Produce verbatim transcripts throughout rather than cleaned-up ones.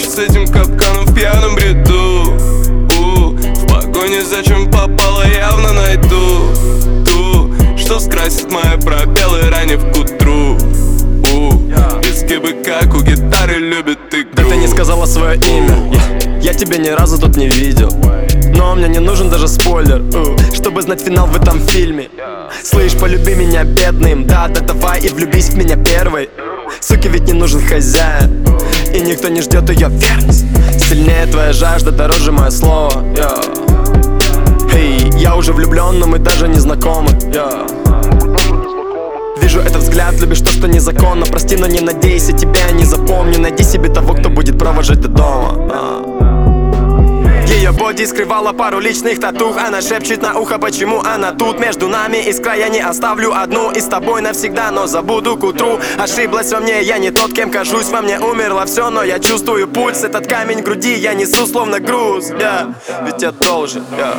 покончить с этим капканом в пьяном бреду. У, в погоне за чем попало явно найду ту, что скрасит мои пробелы, ранив к утру. У, изгибы как у гитары любит игру. Да ты не сказала свое имя, я, я тебя ни разу тут не видел. Но мне не нужен даже спойлер, uh, чтобы знать финал в этом фильме. Слышь, полюби меня бедным, да, да давай и влюбись в меня первой. Суке ведь не нужен хозяин, и никто не ждет ее верность. Сильнее твоя жажда, дороже мое слово, yeah. Hey, я уже влюблен, но мы даже не знакомы, yeah. Вижу этот взгляд, любишь то, что незаконно. Прости, но не надейся, тебя я не запомню. Найди себе того, кто будет провожать до дома, uh. Ее боди скрывала пару личных татух. Она шепчет на ухо, почему она тут. Между нами искра, я не оставлю одну. И с тобой навсегда, но забуду к утру. Ошиблась во мне, я не тот, кем кажусь. Во мне умерло все, но я чувствую пульс. Этот камень в груди я несу словно груз, yeah. Ведь я должен, yeah.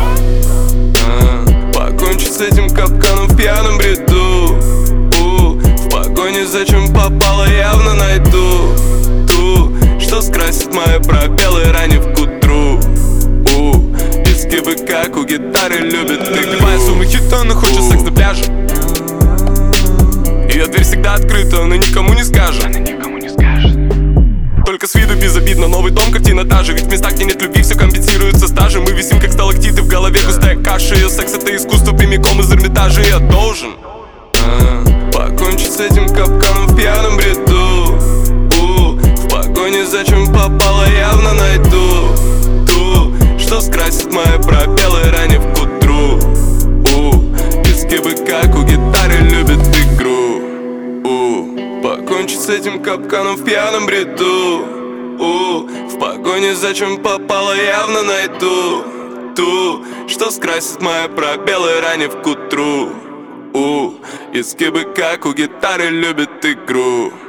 а, покончить с этим капканом в пьяном бреду. У, в погоне за чем попало явно найду ту, что скрасит мои пробелы, ранив к утру. Изгибы как у гитары любит игру. Любая сумма хита, она хочет секс на пляже. Ее дверь всегда открыта, она никому не скажет. Она никому не скажет. Только с виду безобидно, новый дом, картина та же. Ведь в местах, где нет любви, все компенсируется стажем. Мы висим как сталактиты, в голове густая каша. Ее секс — это искусство прямиком из Эрмитажа. Я должен а, покончить с этим капканом в пьяном бреду. У, в погоне за чем попало явно найду ту, что скрасит мои пробелы, ранив к утру. У, изгибы как у гитары любит игру. У, покончить с этим капканом в пьяном бреду. У, в погоне за чем попало явно найду ту, что скрасит мои пробелы, ранив к утру. У, изгибы как у гитары любит игру.